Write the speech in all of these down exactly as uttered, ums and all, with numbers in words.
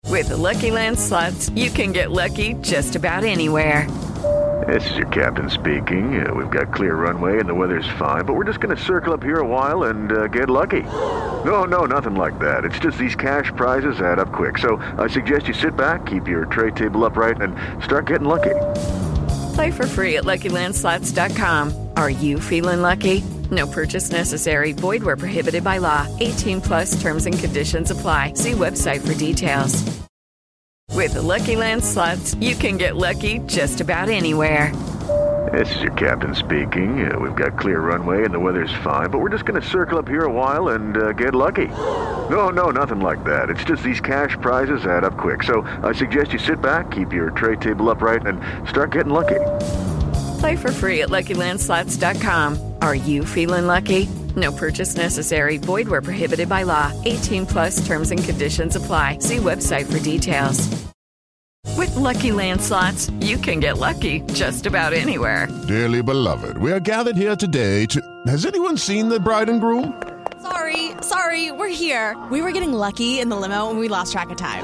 With the Lucky Land Slots, you can get lucky just about anywhere. This is your captain speaking. Uh, we've got clear runway and the weather's fine, but we're just going to circle up here a while and uh, get lucky. No, no, nothing like that. It's just these cash prizes add up quick. So I suggest you sit back, keep your tray table upright, and start getting lucky. Play for free at Lucky Land Slots dot com. Are you feeling lucky? No purchase necessary. Void where prohibited by law. eighteen plus terms and conditions apply. See website for details. With the Lucky Land Slots, you can get lucky just about anywhere. This is your captain speaking. Uh, we've got clear runway and the weather's fine, but we're just going to circle up here a while and uh, get lucky. No, no, nothing like that. It's just these cash prizes add up quick. So I suggest you sit back, keep your tray table upright, and start getting lucky. Play for free at Lucky Land Slots dot com. Are you feeling lucky? No purchase necessary. Void where prohibited by law. eighteen plus terms and conditions apply. See website for details. With Lucky Land Slots, you can get lucky just about anywhere. Dearly beloved, we are gathered here today to... Has anyone seen the bride and groom? Sorry, sorry, we're here. We were getting lucky in the limo and we lost track of time.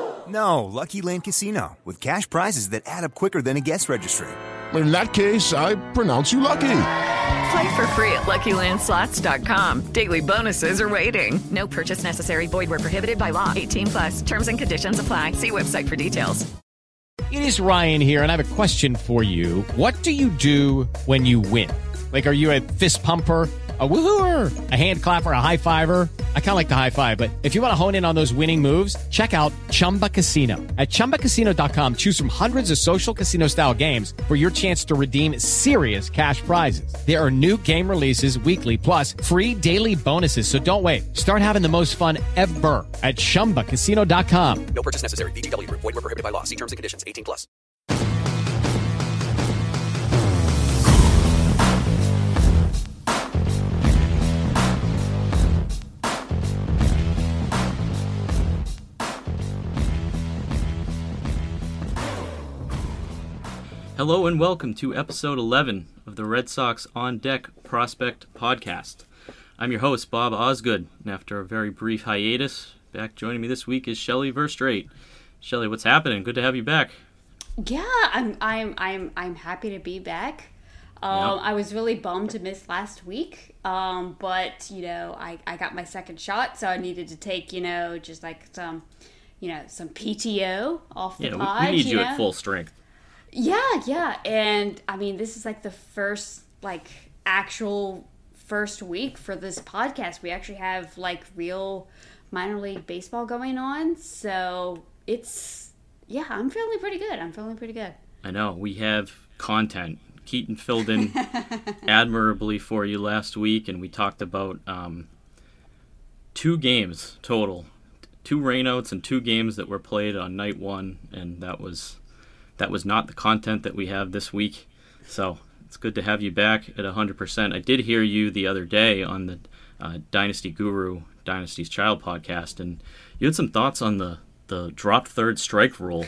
No, Lucky Land Casino, with cash prizes that add up quicker than a guest registry. In that case, I pronounce you lucky. Play for free at Lucky Land Slots dot com. Daily bonuses are waiting. No purchase necessary. Void where prohibited by law. eighteen plus. Terms and conditions apply. See website for details. It is Ryan here, and I have a question for you. What do you do when you win? Like, are you a fist pumper, a woohooer, a hand clapper, a high fiver? I kind of like the high five, but if you want to hone in on those winning moves, check out Chumba Casino. At chumba casino dot com, choose from hundreds of social casino-style games for your chance to redeem serious cash prizes. There are new game releases weekly, plus free daily bonuses, so don't wait. Start having the most fun ever at chumba casino dot com. No purchase necessary. V G W. Void where prohibited by law. See terms and conditions. eighteen plus. Hello and welcome to episode eleven of the Red Sox On Deck Prospect Podcast. I'm your host, Bob Osgood, and after a very brief hiatus, back joining me this week is Shelly Verstrate. Shelly, what's happening? Good to have you back. Yeah, I'm I'm I'm I'm happy to be back. Um, yep. I was really bummed to miss last week, um, but you know, I, I got my second shot, so I needed to take, you know, just like some, you know, some P T O off the yeah, pod. We, we need you, you know? at full strength. Yeah, yeah, and I mean, this is like the first, like, actual first week for this podcast. We actually have, like, real minor league baseball going on, so it's, yeah, I'm feeling pretty good. I'm feeling pretty good. I know, we have content. Keaton filled in admirably for you last week, and we talked about um, two games total, two rainouts and two games that were played on night one, and that was... That was not the content that we have this week, so it's good to have you back at one hundred percent. I did hear you the other day on the uh, Dynasty Guru, Dynasty's Child podcast, and you had some thoughts on the, the drop third strike rule,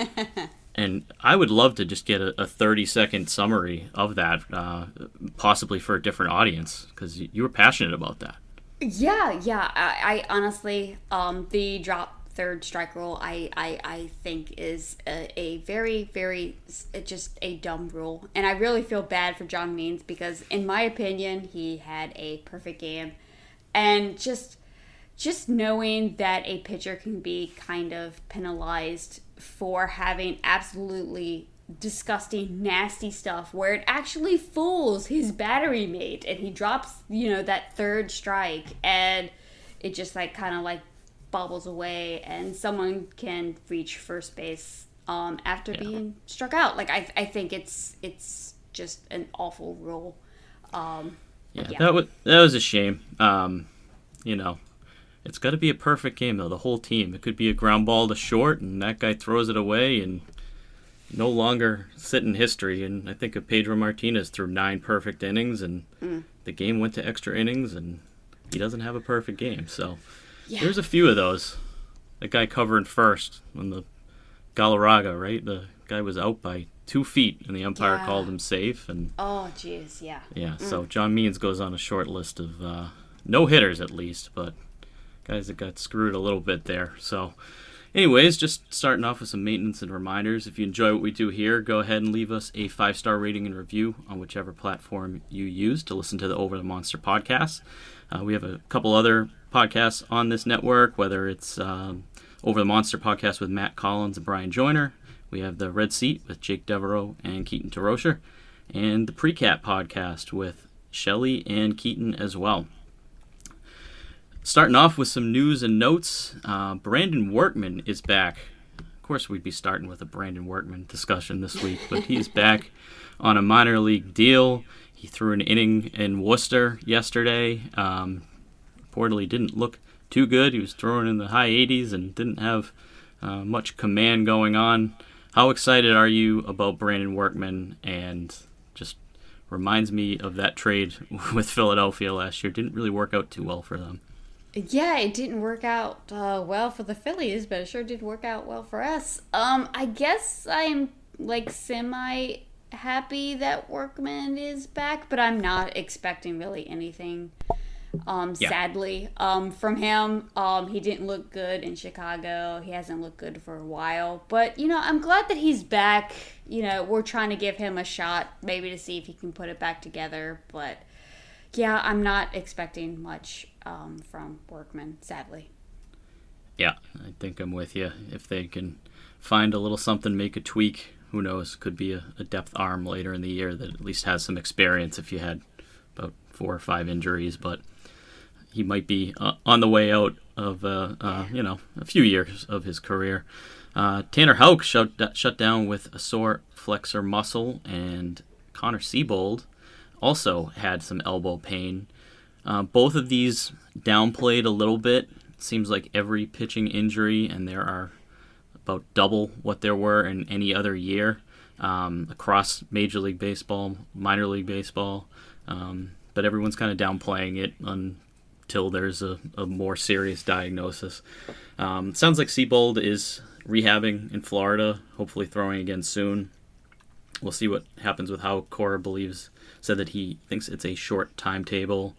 and I would love to just get a thirty-second summary of that, uh, possibly for a different audience, because you were passionate about that. Yeah, yeah, I, I honestly, um, the drop third strike rule, I, I, I think is a, a very, very, just a dumb rule. And I really feel bad for John Means because, in my opinion, he had a perfect game. And just, just knowing that a pitcher can be kind of penalized for having absolutely disgusting, nasty stuff where it actually fools his battery mate and he drops, you know, that third strike and it just like kind of like bobbles away and someone can reach first base um, after yeah. being struck out. Like I, I think it's it's just an awful rule. Um, yeah, yeah, that was that was a shame. Um, you know, it's got to be a perfect game though. The whole team. It could be a ground ball to short, and that guy throws it away, and no longer sit in history. And I think of Pedro Martinez threw nine perfect innings, and mm. the game went to extra innings, and he doesn't have a perfect game. So. Yeah. There's a few of those. The guy covering first when the Galarraga, right? The guy was out by two feet, and the umpire yeah. called him safe. And oh, jeez, yeah. Yeah, mm. so Mm. John Means goes on a short list of uh, no hitters, at least, but guys that got screwed a little bit there. So, anyways, just starting off with some maintenance and reminders. If you enjoy what we do here, go ahead and leave us a five-star rating and review on whichever platform you use to listen to the Over the Monster podcast. Uh, we have a couple other podcasts on this network, whether it's um, Over the Monster podcast with Matt Collins and Brian Joyner. We have the Red Seat with Jake Devereaux and Keaton Terosher, and the Pre-Cat podcast with Shelley and Keaton as well. Starting off with some news and notes, uh, Brandon Workman is back. Of course, we'd be starting with a Brandon Workman discussion this week, but he's back on a minor league deal. He threw an inning in Worcester yesterday. Um, reportedly didn't look too good. He was throwing in the high eighties and didn't have uh, much command going on. How excited are you about Brandon Workman? And just reminds me of that trade with Philadelphia last year. Didn't really work out too well for them. Yeah, it didn't work out uh, well for the Phillies, but it sure did work out well for us. Um, I guess I'm like semi happy that Workman is back, but I'm not expecting really anything. Um, yeah. Sadly, um, from him, um, he didn't look good in Chicago. He hasn't looked good for a while, but you know, I'm glad that he's back. You know, we're trying to give him a shot, maybe to see if he can put it back together. But yeah, I'm not expecting much um, from Workman, sadly. Yeah, I think I'm with you. If they can find a little something, make a tweak, who knows? Could be a, a depth arm later in the year that at least has some experience if you had about four or five injuries, but he might be uh, on the way out of, uh, uh, you know, a few years of his career. Uh, Tanner Houck shut, shut down with a sore flexor muscle, and Connor Seabold also had some elbow pain. Uh, both of these downplayed a little bit. It seems like every pitching injury, and there are about double what there were in any other year um, across Major League Baseball, minor league baseball. Um, but everyone's kind of downplaying it until there's a, a more serious diagnosis. Um, sounds like Seabold is rehabbing in Florida, hopefully throwing again soon. We'll see what happens with how Cora believes, said that he thinks it's a short timetable.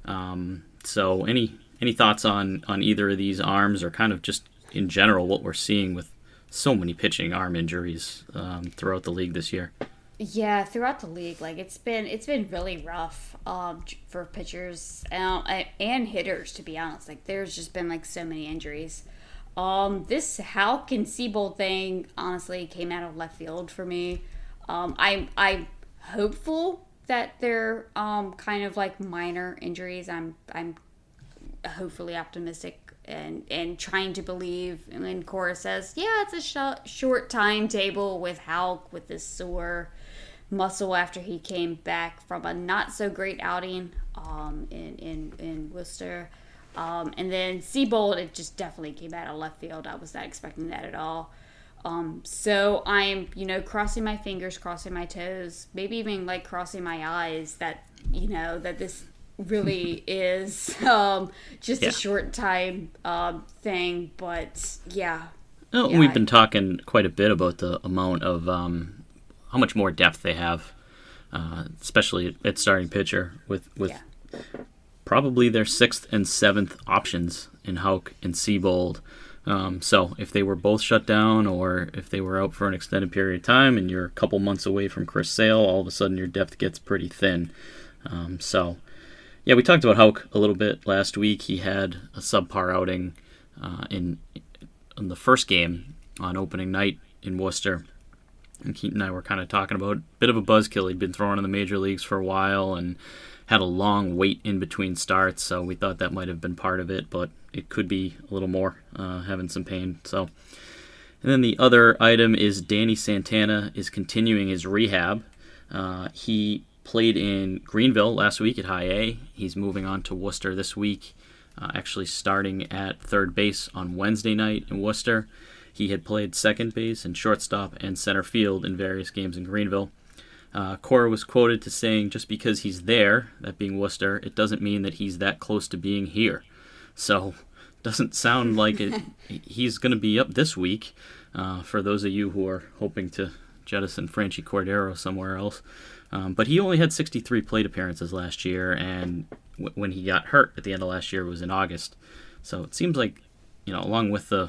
Um, so any any thoughts on, on either of these arms, or kind of just in general what we're seeing with so many pitching arm injuries um, throughout the league this year? Yeah, throughout the league, like it's been it's been really rough um, for pitchers um, and hitters, to be honest. Like there's just been like so many injuries. Um, this Houck and Seabold thing honestly came out of left field for me. Um, I I'm hopeful that they're um, kind of like minor injuries. I'm I'm hopefully optimistic and, and trying to believe. And then Cora says, yeah, it's a sh- short timetable with Houck with this sore muscle after he came back from a not so great outing um, in, in, in Worcester. Um, and then Seabold, it just definitely came out of left field. I was not expecting that at all. Um, so I'm, you know, crossing my fingers, crossing my toes, maybe even like crossing my eyes that, you know, that this really is um, just yeah. a short time um, thing. But yeah. Oh, yeah. We've been talking quite a bit about the amount of um, how much more depth they have, uh, especially at starting pitcher with, with yeah. probably their sixth and seventh options in Houck and Seabold. Um, so if they were both shut down, or if they were out for an extended period of time and you're a couple months away from Chris Sale, all of a sudden your depth gets pretty thin. Um, so, yeah, we talked about Houck a little bit last week. He had a subpar outing uh, in, in the first game on opening night in Worcester. And Keaton and I were kind of talking about a bit of a buzzkill. He'd been throwing in the major leagues for a while and had a long wait in between starts, so we thought that might have been part of it, but it could be a little more, uh, having some pain. So, and then the other item is Danny Santana is continuing his rehab. Uh, he played in Greenville last week at High A. He's moving on to Worcester this week, uh, actually starting at third base on Wednesday night in Worcester. He had played second base and shortstop and center field in various games in Greenville. Uh, Cora was quoted to saying, just because he's there, that being Worcester, it doesn't mean that he's that close to being here. So, doesn't sound like it. He's going to be up this week, uh, for those of you who are hoping to jettison Franchy Cordero somewhere else. Um, but he only had sixty-three plate appearances last year, and w- when he got hurt at the end of last year was in August. So it seems like, you know, along with the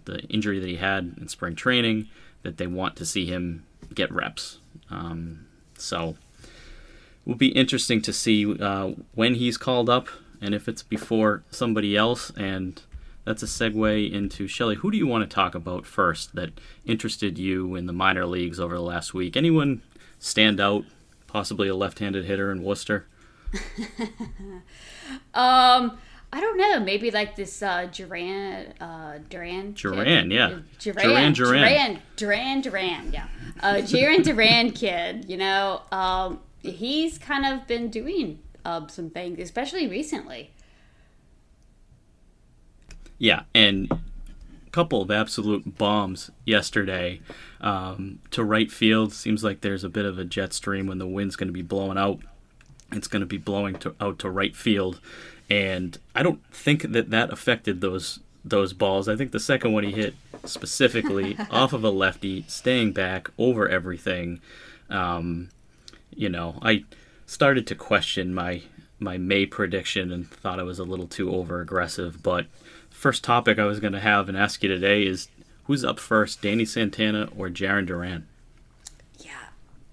the injury that he had in spring training, that they want to see him get reps. Um, so it will be interesting to see uh, when he's called up and if it's before somebody else. And that's a segue into, Shelley, who do you want to talk about first that interested you in the minor leagues over the last week? Anyone stand out, possibly a left-handed hitter in Worcester? um, I don't know. Maybe like this uh, Duran, uh, Duran. Duran, kid. yeah. Duran, Duran, Duran, Duran, Duran, yeah. Uh, Duran Duran kid. You know, um, he's kind of been doing uh, some things, especially recently. Yeah, and a couple of absolute bombs yesterday um, to right field. Seems like there's a bit of a jet stream when the wind's going to be blowing out. It's going to be blowing to, out to right field, and I don't think that that affected those those balls. I think the second one he hit specifically off of a lefty, staying back over everything. Um, you know, I started to question my my May prediction and thought I was a little too over aggressive, but first topic I was going to have and ask you today is, who's up first, Danny Santana or Jarren Duran? Yeah.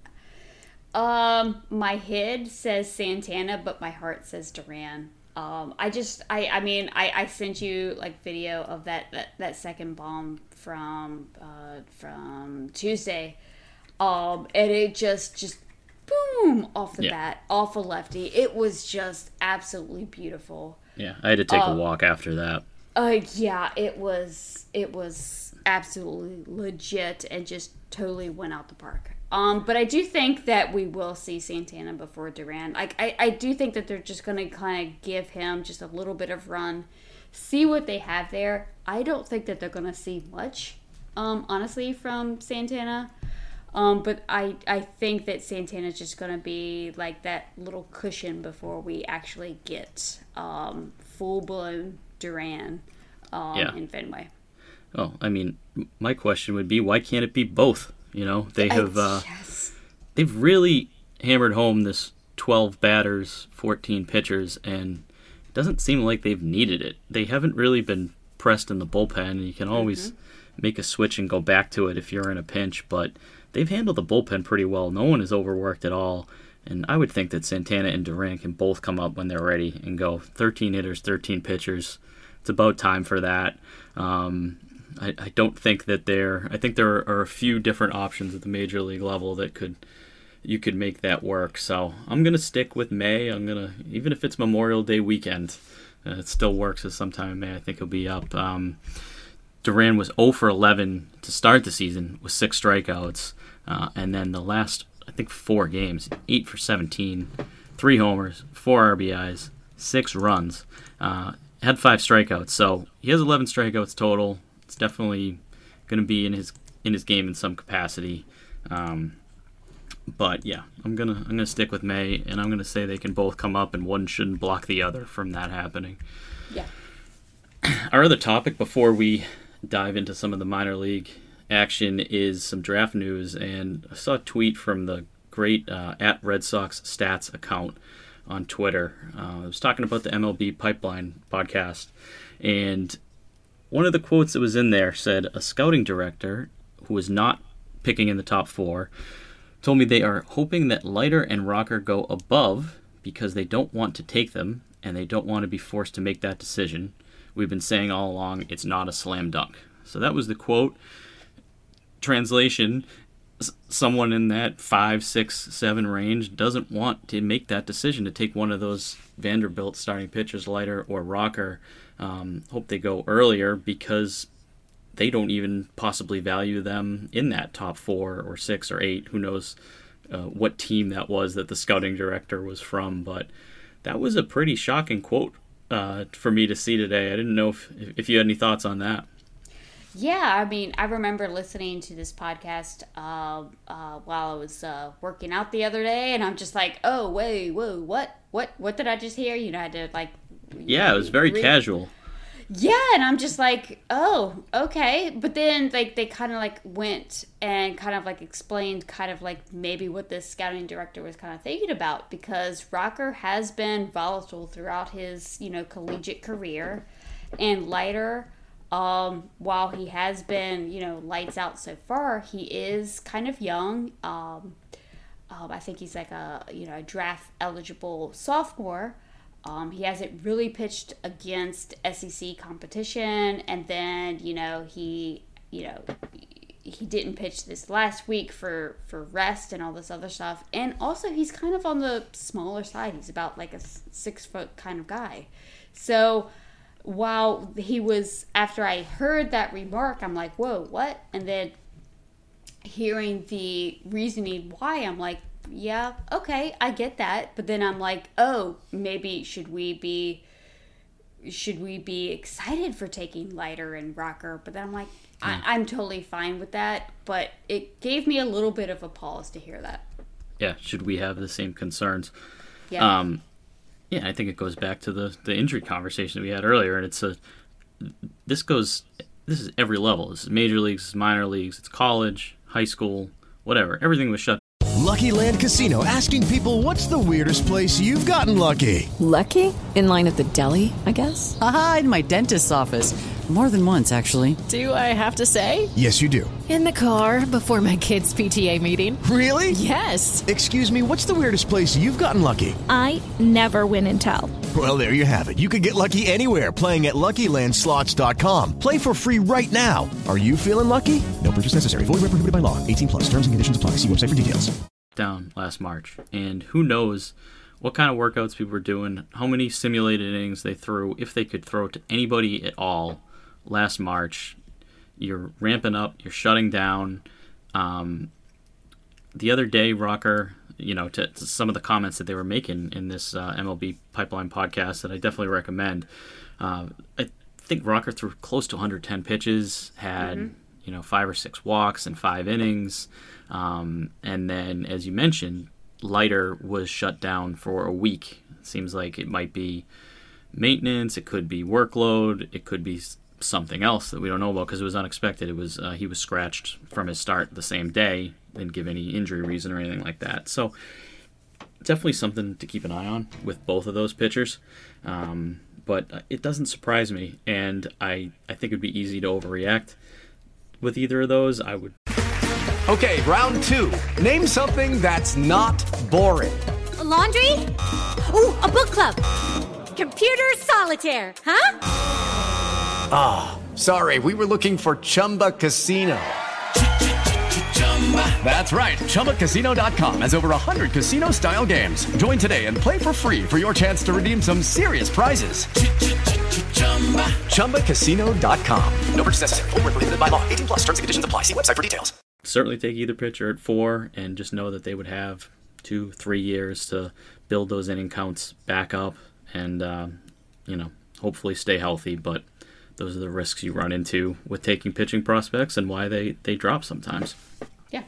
Um, my head says Santana, but my heart says Duran. Um, I just, I, I mean, I, I sent you like video of that, that, that second bomb from, uh, from Tuesday. Um, and it just, just boom off the yeah. bat, off a lefty. It was just absolutely beautiful. Yeah. I had to take um, a walk after that. Uh, yeah, it was it was absolutely legit and just totally went out the park. Um, but I do think that we will see Santana before Duran. Like I, I do think that they're just gonna kind of give him just a little bit of run, see what they have there. I don't think that they're gonna see much, um, honestly, from Santana. Um, but I, I think that Santana's just gonna be like that little cushion before we actually get um, full blown Duran um, yeah. in Fenway. Oh, I mean, my question would be, why can't it be both? You know, they have uh, yes. they've really hammered home this twelve batters, fourteen pitchers, and it doesn't seem like they've needed it. They haven't really been pressed in the bullpen. You can always mm-hmm. make a switch and go back to it if you're in a pinch, but they've handled the bullpen pretty well. No one is overworked at all. And I would think that Santana and Duran can both come up when they're ready and go thirteen hitters, thirteen pitchers. It's about time for that. Um, I, I don't think that there. I think there are a few different options at the major league level that could you could make that work. So I'm gonna stick with May. I'm gonna even if it's Memorial Day weekend, uh, it still works as sometime in May. I think he'll be up. Um, Duran was zero for eleven to start the season with six strikeouts, uh, and then the last I think four games, eight for seventeen, three homers, four R B Is, six runs. Uh, had five strikeouts, so he has eleven strikeouts total. It's definitely going to be in his in his game in some capacity. Um, but yeah, I'm gonna I'm gonna stick with May, and I'm gonna say they can both come up, and one shouldn't block the other from that happening. Yeah. Our other topic before we dive into some of the minor league action is some draft news, and I saw a tweet from the great uh, at Red Sox Stats account on Twitter. Uh, I was talking about the M L B Pipeline podcast, and one of the quotes that was in there said, a scouting director who is not picking in the top four told me they are hoping that Leiter and Rocker go above because they don't want to take them, and they don't want to be forced to make that decision. We've been saying all along it's not a slam dunk. So that was the quote. Translation, someone in that five, six, seven range doesn't want to make that decision to take one of those Vanderbilt starting pitchers, Leiter or Rocker. Um, hope they go earlier because they don't even possibly value them in that top four or six or eight. Who knows uh, what team that was that the scouting director was from, but that was a pretty shocking quote uh, for me to see today. I didn't know if, if you had any thoughts on that. Yeah, I mean, I remember listening to this podcast uh, uh, while I was uh, working out the other day, and I'm just like, oh, wait, whoa, what, what, what did I just hear? You know, I had to like. Yeah, it was very re- casual. Yeah, and I'm just like, oh, okay. But then like they kind of like went and kind of like explained kind of like maybe what this scouting director was kind of thinking about, because Rocker has been volatile throughout his, you know, collegiate career, and Leiter Um, while he has been, you know, lights out so far, he is kind of young. Um, um, I think he's like a, you know, a draft eligible sophomore. Um, he hasn't really pitched against S E C competition, and then, you know, he, you know, he didn't pitch this last week for, for rest and all this other stuff. And also, he's kind of on the smaller side. He's about like a six foot kind of guy. So while he was, after I heard that remark, I'm like, whoa, what? And then hearing the reasoning why, I'm like, yeah, okay, I get that. But then I'm like, oh, maybe should we be, should we be excited for taking Leiter and Rocker? But then I'm like, I, I'm totally fine with that. But it gave me a little bit of a pause to hear that. Yeah, should we have the same concerns? Yeah. Um, Yeah, I think it goes back to the, the injury conversation we had earlier, and it's a this goes this is every level. This is major leagues, it's minor leagues, it's college, high school, whatever. Everything was shut. Lucky Land Casino, asking people, what's the weirdest place you've gotten lucky? Lucky? In line at the deli, I guess? Aha, in my dentist's office. More than once, actually. Do I have to say? Yes, you do. In the car before my kids' P T A meeting. Really? Yes. Excuse me, what's the weirdest place you've gotten lucky? I never win and tell. Well, there you have it. You can get lucky anywhere, playing at Lucky Land Slots dot com. Play for free right now. Are you feeling lucky? No purchase necessary. Void where prohibited by law. eighteen plus. Terms and conditions apply. See website for details. Down last March, and who knows what kind of workouts people were doing, how many simulated innings they threw, if they could throw to anybody at all last March. You're ramping up, you're shutting down. Um, the other day, Rocker, you know, to, to some of the comments that they were making in this uh, M L B Pipeline podcast that I definitely recommend. Uh, I think Rocker threw close to one hundred ten pitches, had mm-hmm. you know five or six walks and five innings. Um, and then, as you mentioned, Leiter was shut down for a week. It seems like it might be maintenance, it could be workload, it could be something else that we don't know about because it was unexpected. It was uh, he was scratched from his start the same day, didn't give any injury reason or anything like that. So definitely something to keep an eye on with both of those pitchers. Um, but it doesn't surprise me, and I, I think it would be easy to overreact with either of those. I would. Okay, round two. Name something that's not boring. A laundry? Ooh, a book club. Computer solitaire, huh? Ah, oh, sorry, we were looking for Chumba Casino. That's right, Chumba Casino dot com has over one hundred casino-style games. Join today and play for free for your chance to redeem some serious prizes. Chumba Casino dot com. No purchase necessary. Void where prohibited by law. eighteen plus. Terms and conditions apply. See website for details. Certainly take either pitcher at four and just know that they would have two, three years to build those inning counts back up and, uh, you know, hopefully stay healthy. But those are the risks you run into with taking pitching prospects and why they, they drop sometimes. Yeah.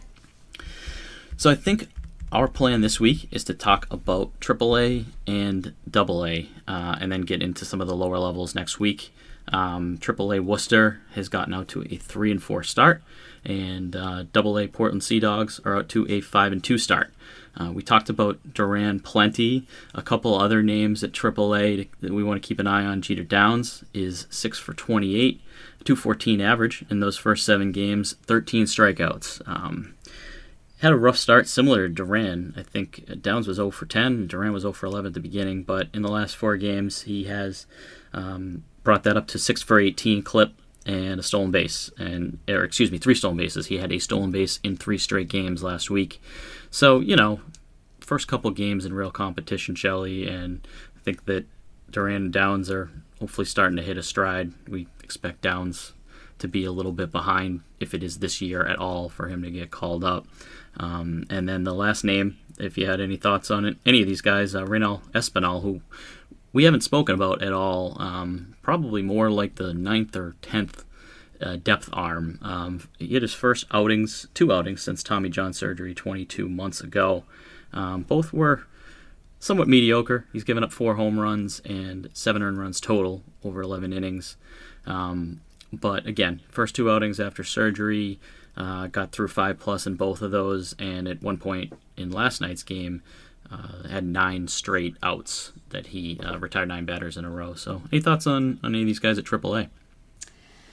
So I think our plan this week is to talk about triple A and double A uh, and then get into some of the lower levels next week. Um, triple A Worcester has gotten out to a three and four start, and uh, double A Portland Sea Dogs are out to a five and two start. Uh, we talked about Duran plenty. A couple other names at triple A that we want to keep an eye on. Jeter Downs is six for twenty-eight, two fourteen average in those first seven games, thirteen strikeouts. Um, had a rough start, similar to Duran. I think Downs was zero for ten, Duran was zero for eleven at the beginning, but in the last four games, he has um, brought that up to six for eighteen clip and a stolen base, and or excuse me, three stolen bases. He had a stolen base in three straight games last week. So, you know, first couple games in real competition, Shelley, and I think that Duran and Downs are hopefully starting to hit a stride. We expect Downs to be a little bit behind, if it is this year at all, for him to get called up. Um, and then the last name, if you had any thoughts on it, any of these guys, uh, Reynel Espinal, who we haven't spoken about at all, um, probably more like the ninth or tenth uh, depth arm. Um, he had his first outings, two outings since Tommy John surgery twenty-two months ago. Um, both were somewhat mediocre. He's given up four home runs and seven earned runs total over eleven innings. Um, but again, first two outings after surgery, uh, got through five plus in both of those, and at one point in last night's game, uh, had nine straight outs that he uh, retired nine batters in a row. So any thoughts on, on any of these guys at triple A?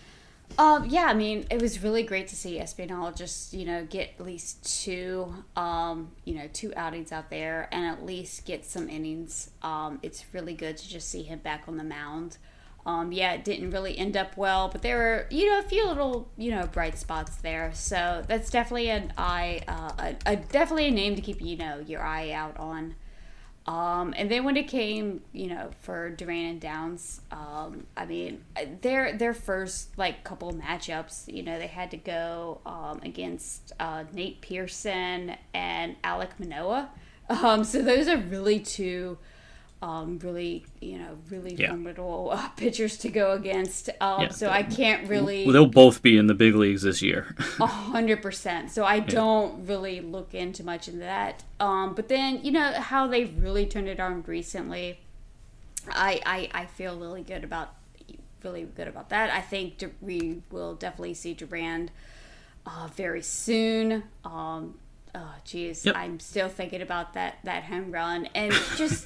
Um, yeah, I mean, it was really great to see Espinal just, you know, get at least two, um, you know, two outings out there and at least get some innings. Um, it's really good to just see him back on the mound. Um, yeah, it didn't really end up well, but there were, you know, a few little, you know, bright spots there. So that's definitely an eye, uh, a, a definitely a name to keep, you know, your eye out on. Um, and then when it came, you know, for Duran and Downs, um, I mean, their their first like couple matchups, you know, they had to go um, against uh, Nate Pearson and Alek Manoah. Um, so those are really two, um, really, you know, really yeah. formidable uh, pitchers to go against. Um, yeah, so I can't really. Well, they'll both be in the big leagues this year. A hundred percent. So I yeah. don't really look into much into that. Um, but then, you know, how they've really turned it on recently, I, I, I feel really good about really good about that. I think we will definitely see Durand uh, very soon. Um, oh, geez, yep. I'm still thinking about that, that home run. And just,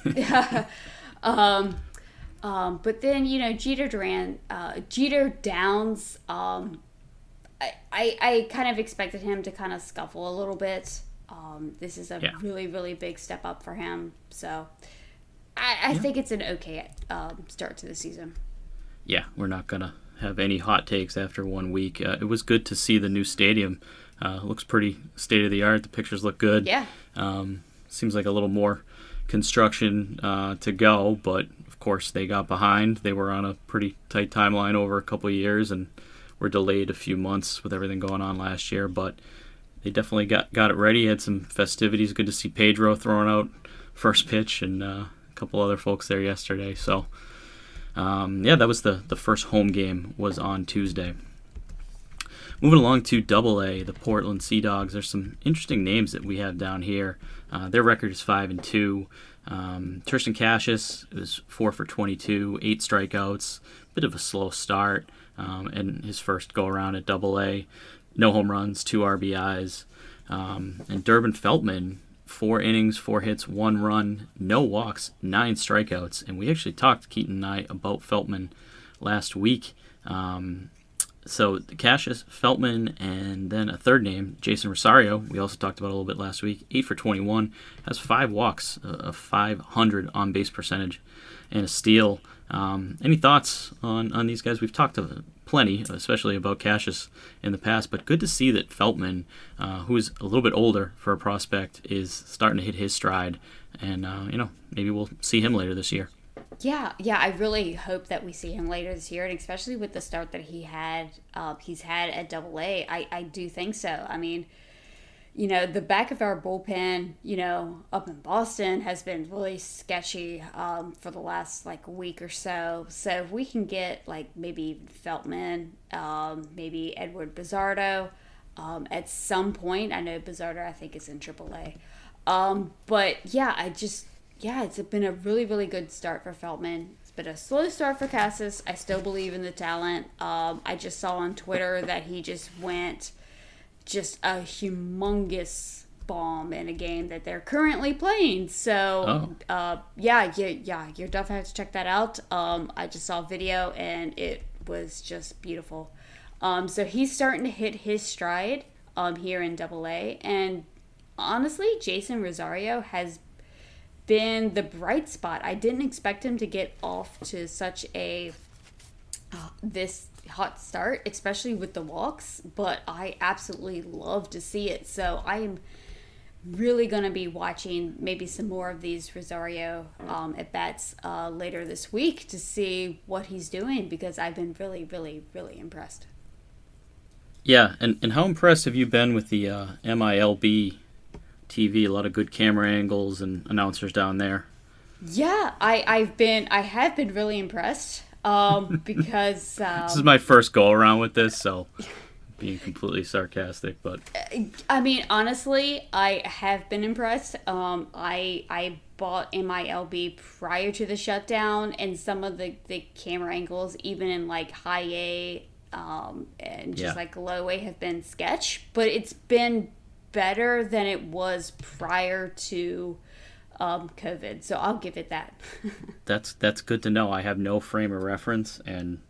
um, um, but then, you know, Jeter Durand, uh, Jeter Downs, um, I, I, I kind of expected him to kind of scuffle a little bit. Um, this is a yeah. really, really big step up for him. So I, I yeah. think it's an okay um, start to the season. Yeah, we're not going to have any hot takes after one week. Uh, it was good to see the new stadium. Uh, looks pretty state-of-the-art. The pictures look good. Yeah. Um, seems like a little more construction uh, to go, but of course they got behind. They were on a pretty tight timeline over a couple of years and were delayed a few months with everything going on last year, but they definitely got, got it ready. Had some festivities. Good to see Pedro throwing out first pitch and uh, a couple other folks there yesterday. So, um, yeah, that was the, the first home game was on Tuesday. Moving along to Double A, the Portland Sea Dogs. There's some interesting names that we have down here. Uh, their record is five and two. Um, Tristan Cassius is four for twenty-two, eight strikeouts. Bit of a slow start, um, and his first go around at Double A. No home runs, two R B Is. Um, and Durbin Feltman, four innings, four hits, one run, no walks, nine strikeouts. And we actually talked, Keaton and I, about Feltman last week. Um, so Cassius, Feltman, and then a third name, Jason Rosario, we also talked about a little bit last week, eight for twenty-one, has five walks, a five hundred on-base percentage, and a steal. Um, any thoughts on, on these guys? We've talked to plenty, especially about Cassius in the past, but good to see that Feltman, uh, who's a little bit older for a prospect, is starting to hit his stride, and uh, you know, maybe we'll see him later this year. Yeah, yeah, I really hope that we see him later this year, and especially with the start that he had, uh, he's had at Double A. I, I do think so. I mean, you know, the back of our bullpen, you know, up in Boston has been really sketchy um, for the last, like, week or so. So if we can get, like, maybe Feltman, um, maybe Edward Bizzardo um, at some point. I know Bizzardo, I think, is in Triple A. Um, but, yeah, I just, yeah, it's been a really, really good start for Feltman. It's been a slow start for Cassis. I still believe in the talent. Um, I just saw on Twitter that he just went just a humongous bomb in a game that they're currently playing. So, oh. uh, yeah, yeah, yeah, you're definitely have to check that out. Um, I just saw a video and it was just beautiful. Um, so he's starting to hit his stride um, here in Double A, and honestly, Jason Rosario has been the bright spot. I didn't expect him to get off to such a uh, this. hot start, especially with the walks, but I absolutely love to see it. So I'm really going to be watching maybe some more of these Rosario um, at bats uh, later this week to see what he's doing, because I've been really, really, really impressed. Yeah, and, and how impressed have you been with the uh, M I L B T V? A lot of good camera angles and announcers down there. Yeah, I, I've been, I have been really impressed. Um, because um, this is my first go around with this, so being completely sarcastic, but I mean, honestly, I have been impressed. Um, I I bought M I L B prior to the shutdown, and some of the, the camera angles, even in like high A um, and just yeah. like low A, have been sketch, but it's been better than it was prior to Um, COVID, so I'll give it that. that's that's good to know. I have no frame of reference, and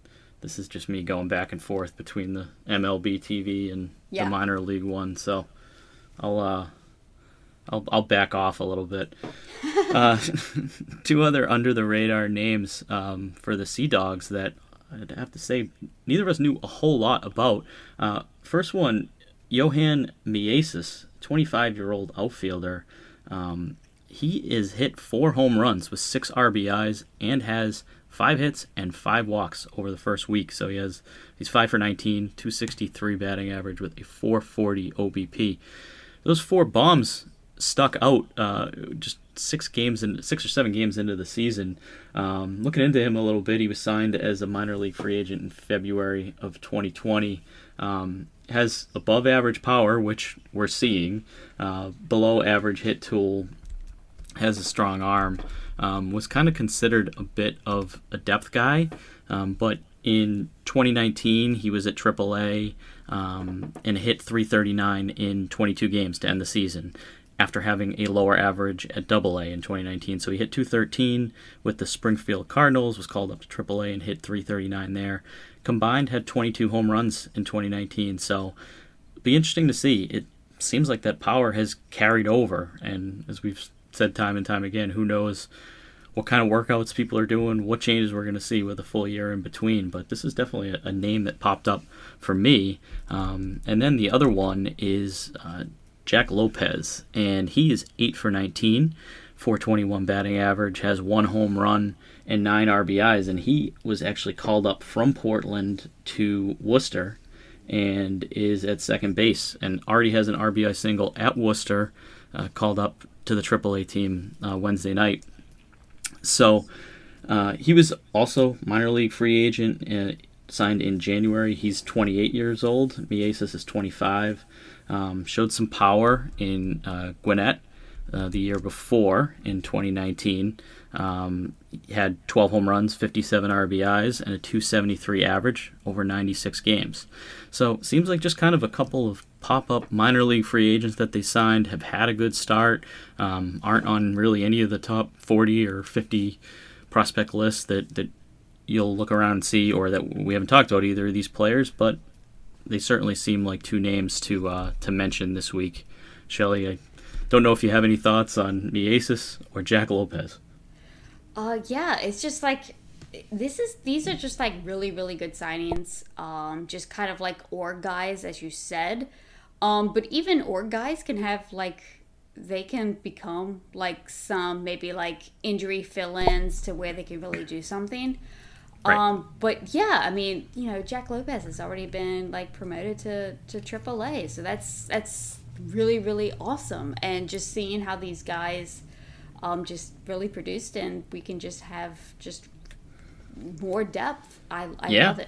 this is just me going back and forth between the M L B T V and Yeah. the minor league one. So I'll uh, I'll I'll back off a little bit. uh, two other under the radar names um, for the Sea Dogs that I'd have to say neither of us knew a whole lot about. Uh, first one, Johan Miesis, twenty-five-year-old outfielder. Um, he is hit four home runs with six R B Is and has five hits and five walks over the first week. So he has he's five for nineteen, two sixty-three batting average with a four forty O B P. Those four bombs stuck out uh, just six games in six or seven games into the season. Um, looking into him a little bit, he was signed as a minor league free agent in February of twenty twenty. Um, has above average power, which we're seeing. Uh, below average hit tool. Has a strong arm. Um, was kind of considered a bit of a depth guy, um, but in twenty nineteen he was at triple A um, and hit three thirty-nine in twenty-two games to end the season, after having a lower average at double A in twenty nineteen. So he hit two thirteen with the Springfield Cardinals, was called up to triple A and hit three thirty-nine there. Combined had twenty-two home runs in twenty nineteen. So it'll be interesting to see. It seems like that power has carried over, and as we've said time and time again, who knows what kind of workouts people are doing, what changes we're going to see with a full year in between. But this is definitely a, a name that popped up for me. Um, and then the other one is uh, Jack Lopez, and he is eight for nineteen, four twenty-one batting average, has one home run and nine R B Is, and he was actually called up from Portland to Worcester and is at second base and already has an R B I single at Worcester, uh, called up to the triple A team uh, Wednesday night. So uh, he was also minor league free agent, uh, signed in January. He's twenty-eight years old. Miesis is twenty-five. Um, showed some power in uh, Gwinnett uh, the year before in twenty nineteen. Um, he had twelve home runs, fifty-seven R B Is, and a two seventy-three average over ninety-six games. So seems like just kind of a couple of pop-up minor league free agents that they signed have had a good start, um, aren't on really any of the top forty or fifty prospect lists that, that you'll look around and see, or that we haven't talked about either of these players, but they certainly seem like two names to uh, to mention this week. Shelly, I don't know if you have any thoughts on Miesis or Jack Lopez. Uh, yeah, it's just like, this is, these are just like really, really good signings. Um, just kind of like org guys, as you said. Um, but even org guys can have like, they can become like some maybe like injury fill-ins to where they can really do something. Right. Um, but yeah, I mean, you know, Jack Lopez has already been like promoted to, to triple A. So that's, that's really, really awesome. And just seeing how these guys um, just really produced, and we can just have just more depth. I, I yeah. love it.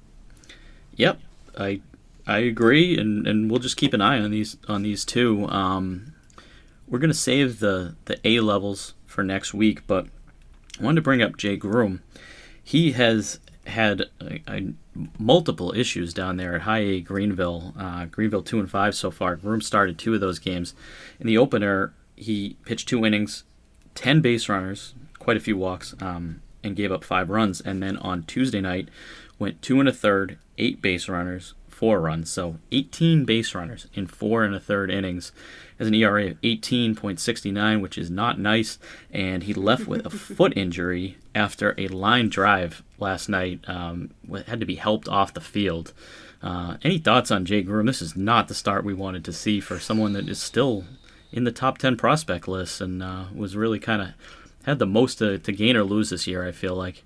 Yep. I, I agree. And, and we'll just keep an eye on these, on these two. Um, we're going to save the, the A levels for next week, but I wanted to bring up Jay Groom. He has had a, a, multiple issues down there at High A Greenville. Uh, Greenville two and five so far. Groom started two of those games. In the opener, he pitched two innings, ten base runners, quite a few walks, um, and gave up five runs. And then on Tuesday night, went two and a third, eight base runners, four runs. So eighteen base runners in four and a third innings. Has an E R A of eighteen point six nine, which is not nice, and he left with a foot injury after a line drive last night. Um, had to be helped off the field. Uh, any thoughts on Jay Groom? This is not the start we wanted to see for someone that is still in the top ten prospect list, and uh, was really kind of had the most to, to gain or lose this year, I feel like.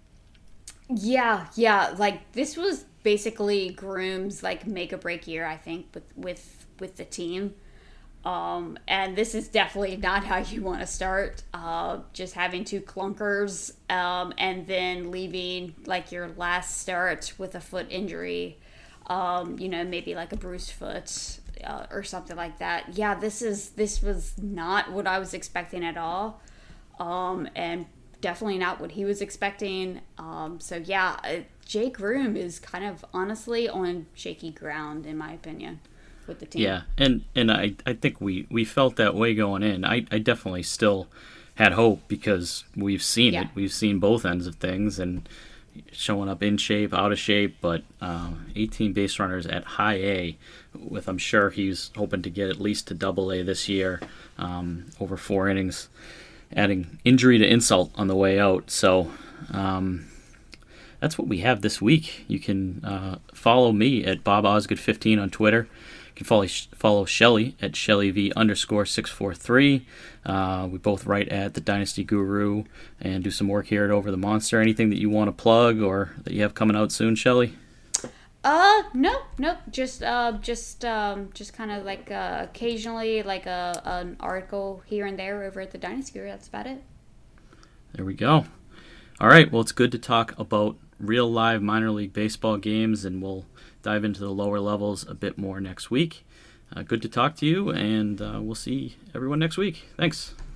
Yeah, yeah, like this was basically Groom's like make or break year, I think, with with, with the team. Um, and this is definitely not how you want to start. Uh, just having two clunkers, um, and then leaving like your last start with a foot injury. Um, you know, maybe like a bruised foot uh, or something like that. Yeah, this is this was not what I was expecting at all, um, and definitely not what he was expecting. Um, so yeah, uh, Jay Groom is kind of honestly on shaky ground in my opinion. With the team. Yeah, and and I, I think we, we felt that way going in. I, I definitely still had hope because we've seen yeah. it. We've seen both ends of things, and showing up in shape, out of shape, but um, eighteen base runners at high A, with I'm sure he's hoping to get at least to double A this year, um, over four innings, adding injury to insult on the way out. So um, that's what we have this week. You can uh, follow me at Bob Osgood fifteen on Twitter. You can follow follow Shelly at ShellyV underscore six four three. Uh, we both write at the Dynasty Guru and do some work here at Over the Monster. Anything that you want to plug or that you have coming out soon, Shelly? Uh, no, no, just, uh, just, um, just kind of like, uh, occasionally, like, a, an article here and there over at the Dynasty Guru. That's about it. There we go. All right, well, it's good to talk about real live minor league baseball games, and we'll dive into the lower levels a bit more next week. Uh, good to talk to you, and uh, we'll see everyone next week. Thanks.